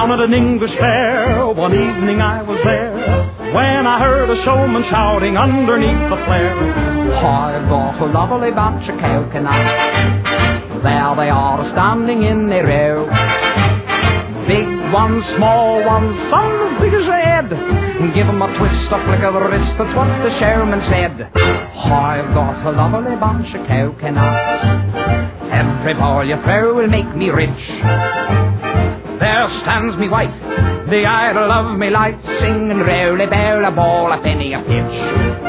down at an English fair. One evening I was there when I heard a showman shouting underneath the flare. I've got a lovely bunch of coconuts. There they are standing in a row. Big ones, small ones, some as big as your head. Give 'em a twist, a flick of the wrist, that's what the showman said. I've got a lovely bunch of coconuts. Every ball you throw will make me rich. There stands me wife, the idol of me life, singing roly bell, a ball, a penny, a pitch.